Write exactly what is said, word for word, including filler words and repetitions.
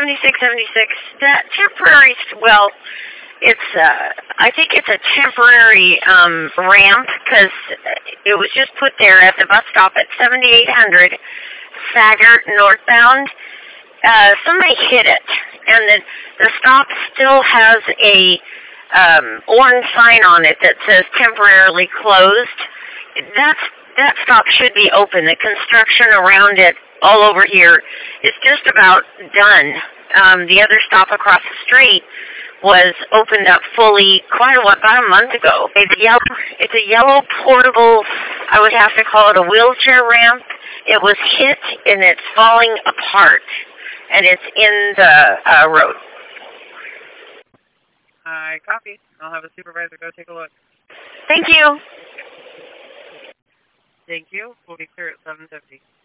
seventy-six seventy-six, that temporary, well, it's, uh, I think it's a temporary um, ramp because it was just put there at the bus stop at seventy-eight hundred Sagert northbound. Uh, somebody hit it, and the, the stop still has a um, orange sign on it that says temporarily closed. That's, that stop should be open. The construction around it all over here is just about done. Um, the other stop across the street was opened up fully quite a while, about a month ago. It's a yellow, it's a yellow portable, I would have to call it a wheelchair ramp. It was hit and it's falling apart, and it's in the uh, road. I copy. I'll have a supervisor go take a look. Thank you. Thank you. We'll be clear at seven fifty.